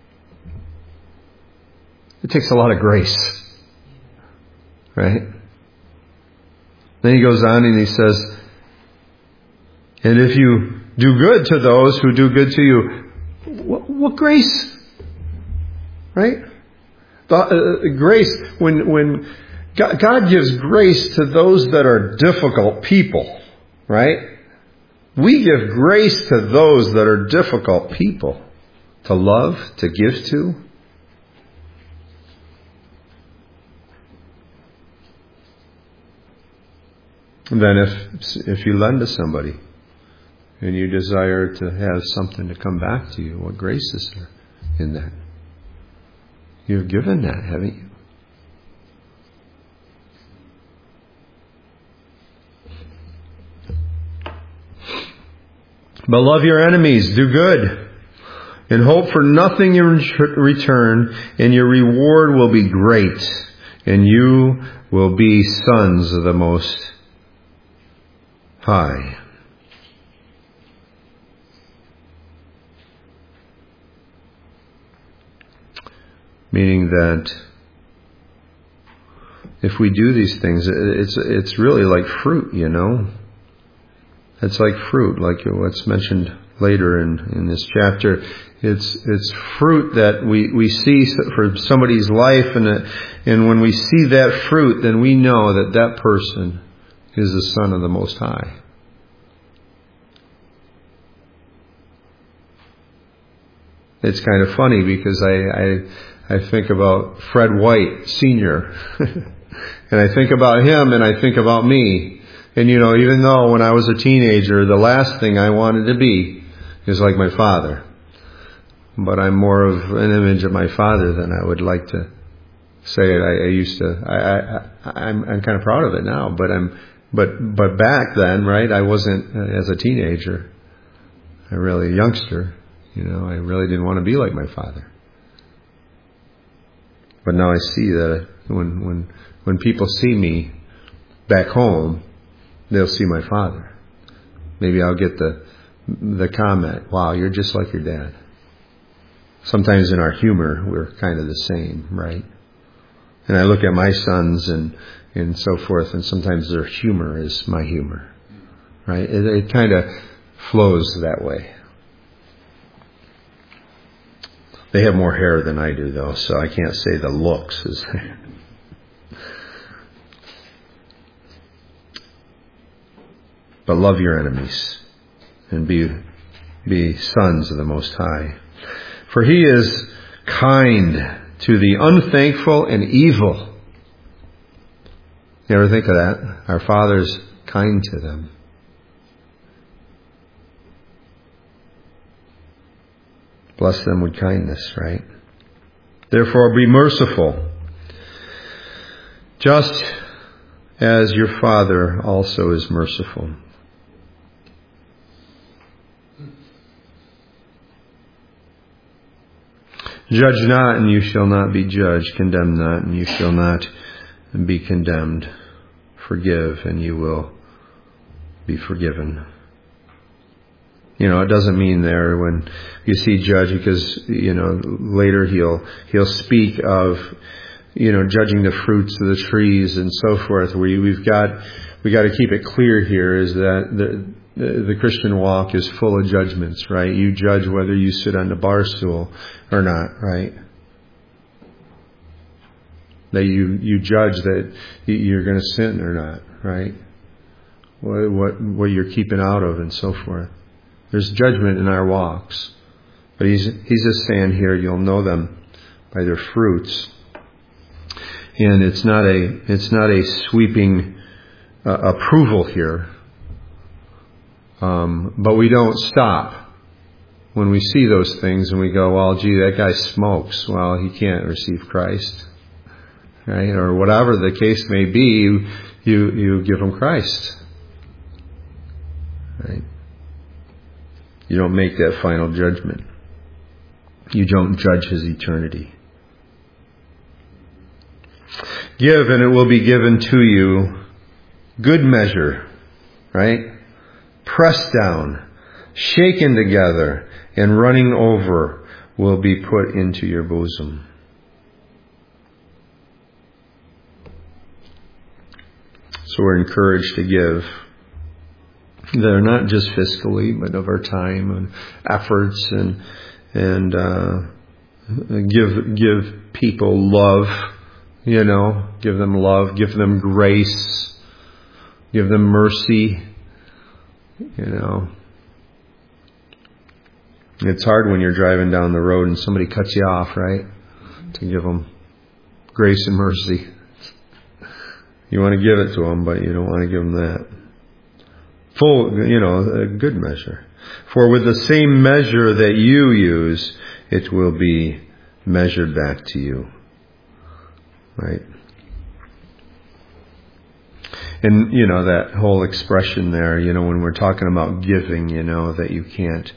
it takes a lot of grace. Right? Then he goes on and he says, and if you do good to those who do good to you, what grace? Right? Grace, when God gives grace to those that are difficult people, right? We give grace to those that are difficult people to love, to give to. And then if you lend to somebody and you desire to have something to come back to you, what grace is there in that? You've given that, haven't you? But love your enemies, do good, and hope for nothing in return, and your reward will be great, and you will be sons of the Most High. Meaning that if we do these things, it's really like fruit, you know. It's like fruit, like what's mentioned later in this chapter. It's fruit that we see for somebody's life, and when we see that fruit, then we know that person is the Son of the Most High. It's kind of funny because I think about Fred White Sr. and I think about him and I think about me. And you know, even though when I was a teenager, the last thing I wanted to be is like my father. But I'm more of an image of my father than I would like to say it. I used to. I'm kind of proud of it now. But back then, right? I wasn't as a teenager. I really a youngster. You know, I really didn't want to be like my father. But now I see that when people see me back home, they'll see my father. Maybe I'll get the comment, "Wow, you're just like your dad." Sometimes in our humor, we're kind of the same, right? And I look at my sons and so forth, and sometimes their humor is my humor, right? It kind of flows that way. They have more hair than I do, though, so I can't say the looks is there. But love your enemies and be sons of the Most High. For He is kind to the unthankful and evil. You ever think of that? Our Father's kind to them. Bless them with kindness, right? Therefore, be merciful, just as your Father also is merciful. Judge not, and you shall not be judged. Condemn not, and you shall not be condemned. Forgive, and you will be forgiven. It doesn't mean there when you see judge, because, later he'll speak of, judging the fruits of the trees and so forth. We got to keep it clear here is that the Christian walk is full of judgments, right? You judge whether you sit on the bar stool or not, right? That you judge that you're going to sin or not, right? What you're keeping out of and so forth. There's judgment in our walks. But he's just saying here, you'll know them by their fruits. And it's not a sweeping approval here. But we don't stop when we see those things and we go, well, gee, that guy smokes. Well, he can't receive Christ. Right? Or whatever the case may be, you give him Christ. Right? You don't make that final judgment. You don't judge his eternity. Give, and it will be given to you. Good measure, right? Pressed down, shaken together, and running over will be put into your bosom. So we're encouraged to give. They're not just fiscally, but of our time and efforts, and give people love. Give them love, give them grace, give them mercy. It's hard when you're driving down the road and somebody cuts you off, right? To give them grace and mercy. You want to give it to them, but you don't want to give them that. Full, a good measure. For with the same measure that you use, it will be measured back to you. Right? And, that whole expression there, when we're talking about giving, that you can't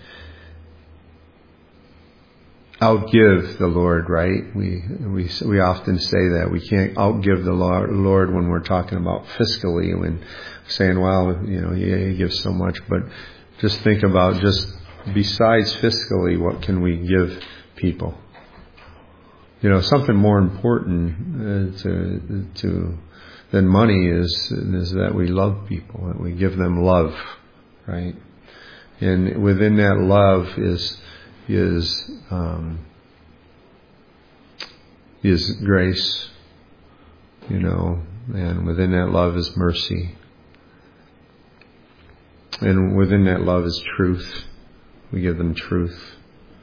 outgive the Lord, right? We often say that. We can't outgive the Lord when we're talking about fiscally, when saying, well, you give so much, but just think about just besides fiscally, what can we give people? Something more important than money is that we love people, that we give them love, right? And within that love is grace, and within that love is mercy, and within that love is truth. We give them truth.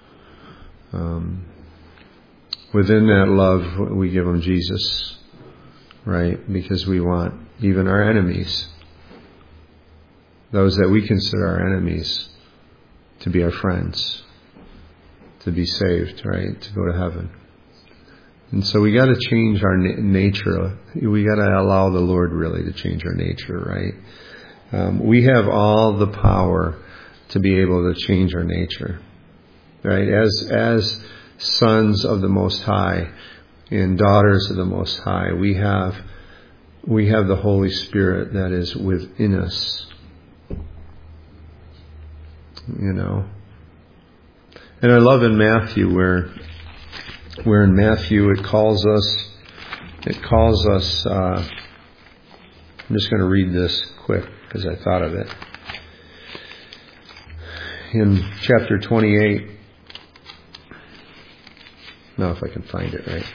Within that love, we give them Jesus, right? Because we want even our enemies, those that we consider our enemies, to be our friends, to be saved, right? To go to heaven. And so we got to change our nature. We got to allow the Lord really to change our nature, right? We have all the power to be able to change our nature, right? As sons of the Most High and daughters of the Most High, we have the Holy Spirit that is within us, And I love in Matthew where in Matthew it calls us. I'm just going to read this quick because I thought of it. in chapter 28. Now if I can find it right.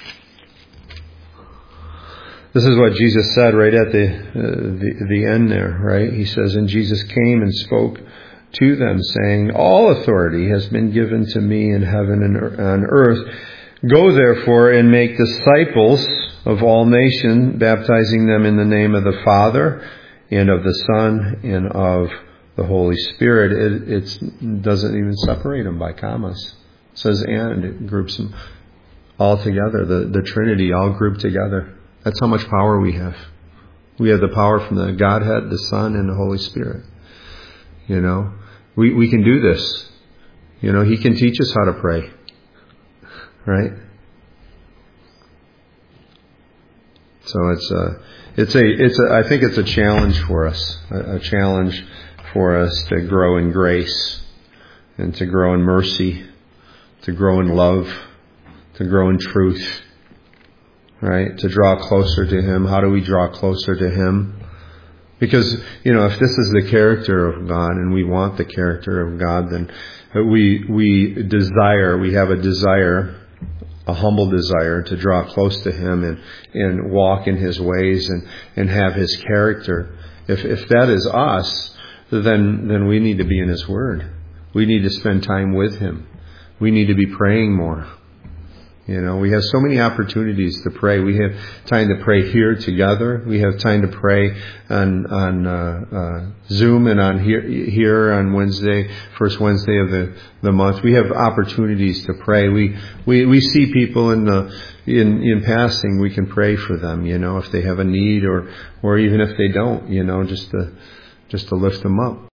This is what Jesus said right at the end there, right? He says, "And Jesus came and spoke to them, saying, 'All authority has been given to me in heaven and on earth. Go therefore and make disciples of all nations, baptizing them in the name of the Father and of the Son and of the Holy Spirit.'" It doesn't even separate them by commas. It says "and." It groups them all together. The Trinity all grouped together. That's how much power we have. We have the power from the Godhead, the Son, and the Holy Spirit. You know, we can do this. You know, He can teach us how to pray. Right? So I think it's a challenge for us. A challenge for us to grow in grace and to grow in mercy, to grow in love, to grow in truth. Right? To draw closer to Him. How do we draw closer to Him? Because, you know, if this is the character of God and we want the character of God, then we have a desire, a humble desire to draw close to Him and walk in His ways and have His character. If that is us, then we need to be in His Word. We need to spend time with Him. We need to be praying more. You know, we have so many opportunities to pray. We have time to pray here together. We have time to pray on Zoom and on here on Wednesday, first Wednesday of the month. We have opportunities to pray. We see people in passing. We can pray for them. You know, if they have a need or even if they don't. You know, just to lift them up.